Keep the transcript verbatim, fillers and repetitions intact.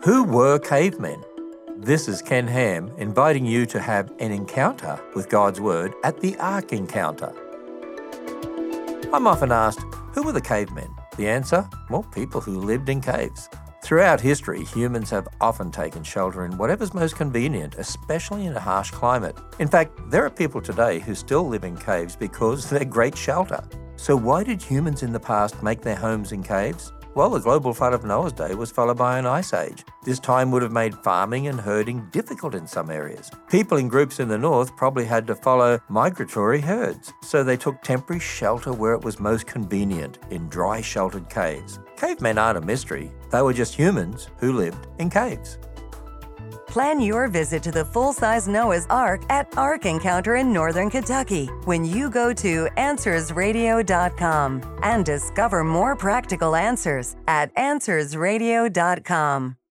Who were cavemen? This is Ken Ham inviting you to have an encounter with God's Word at the Ark Encounter. I'm often asked, who were the cavemen? The answer? Well, people who lived in caves. Throughout history, humans have often taken shelter in whatever's most convenient, especially in a harsh climate. In fact, there are people today who still live in caves because they're great shelter. So why did humans in the past make their homes in caves? Well, the global flood of Noah's day was followed by an ice age. This time would have made farming and herding difficult in some areas. People in groups in the north probably had to follow migratory herds, so they took temporary shelter where it was most convenient, in dry, sheltered caves. Cavemen aren't a mystery. They were just humans who lived in caves. Plan your visit to the full-size Noah's Ark at Ark Encounter in Northern Kentucky when you go to answers radio dot com and discover more practical answers at answers radio dot com.